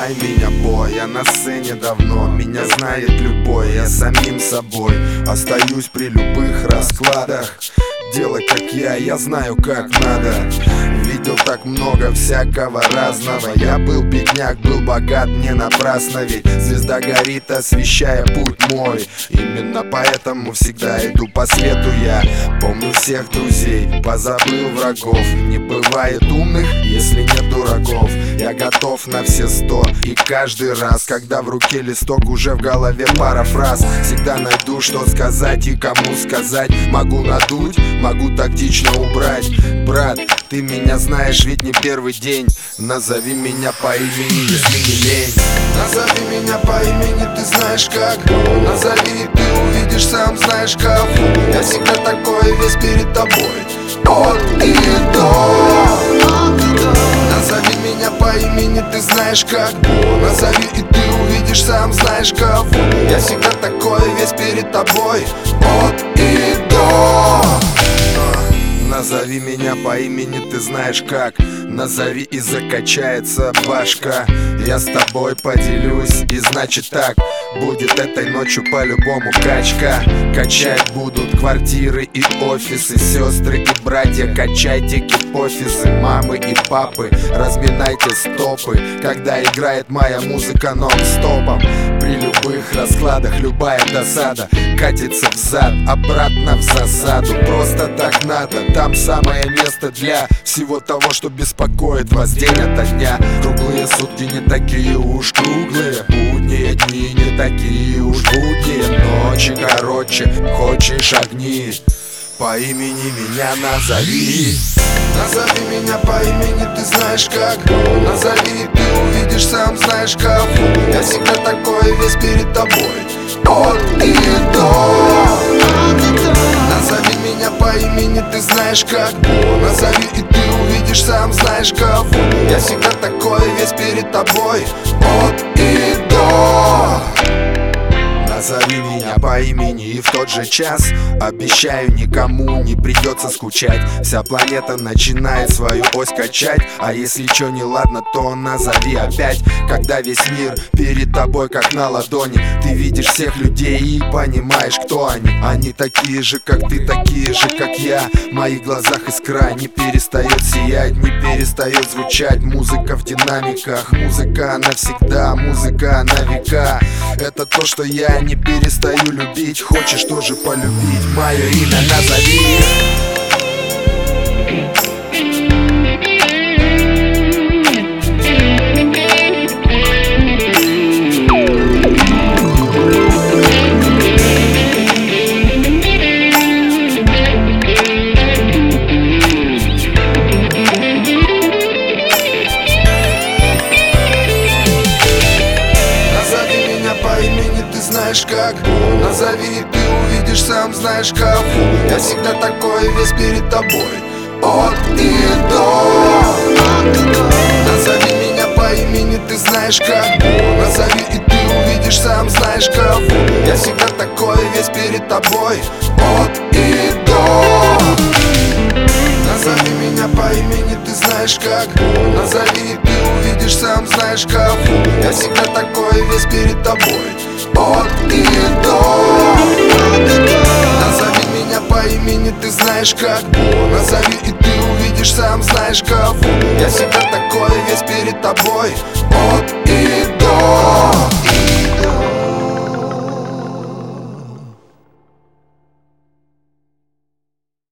Называй меня бой, я на сцене давно. Меня знает любой, я самим собой остаюсь при любых раскладах. Делай как я знаю как надо. Видел так много всякого разного. Я был бедняк, был богат не напрасно. Ведь звезда горит, освещая путь мой. Именно поэтому всегда иду по свету я. Помню всех друзей, позабыл врагов. Не бывает умных, если нет дураков. Я готов на все 100. И каждый раз, когда в руке листок, уже в голове пара фраз. Всегда найду, что сказать и кому сказать. Могу надуть, могу тактично убрать. Брат, ты меня знаешь, ведь не первый день. Назови меня по имени, если не лень. Назови меня по имени, ты знаешь как. Назови, ты увидишь, сам знаешь как. Я всегда такой, весь перед тобой. От и до. Назови меня по имени, ты знаешь как. Назови, и ты увидишь, сам знаешь как. Я всегда такой, весь перед тобой. От и до. Назови меня по имени, ты знаешь как. Назови, и закачается башка. Я с тобой поделюсь, и значит так будет этой ночью по-любому качка. Качать будут квартиры и офисы, сестры и братья. Качайте гипофизы, мамы и папы. Разминайте стопы, когда играет моя музыка нон-стопом. При любых раскладах любая досада катится взад, обратно в засаду. Просто так надо, там самое место для всего того, что беспокоит вас день ото дня. Круглые сутки не такие уж круглые, будние дни не такие уж будние. Ночи короче, хочешь огни, по имени меня назови. Назови меня по имени, ты знаешь как. Назови, ты увидишь, сам знаешь как. Я всегда такой, весь перед тобой. От и до. Назови меня по имени, ты знаешь как. Назови, и ты увидишь, сам знаешь как. Я всегда такой, весь перед тобой. От и до. Назови меня по имени, и в тот же час обещаю, никому не придется скучать. Вся планета начинает свою ось качать. А если чё не ладно, то назови опять. Когда весь мир перед тобой как на ладони, ты видишь всех людей и понимаешь, кто они. Они такие же, как ты, такие же, как я. В моих глазах искра не перестает сиять, не перестает звучать. Музыка в динамиках, музыка навсегда, музыка на века. Это то, что я не перестаю любить. Хочешь тоже полюбить, мое имя назови. Знаешь как. Назови, ты увидишь, сам знаешь как. Я всегда такой, весь перед тобой. От и до. Назови меня по имени, ты знаешь как. Назови, и ты увидишь, сам знаешь как. Я всегда такой, весь перед тобой. От и до. Назови меня по имени, ты знаешь как. Назови, ты увидишь, сам знаешь как. Я всегда такой, весь перед тобой. От и до. Назови меня по имени, ты знаешь как. Назови, и ты увидишь, сам знаешь как. Я всегда такой, весь перед тобой. От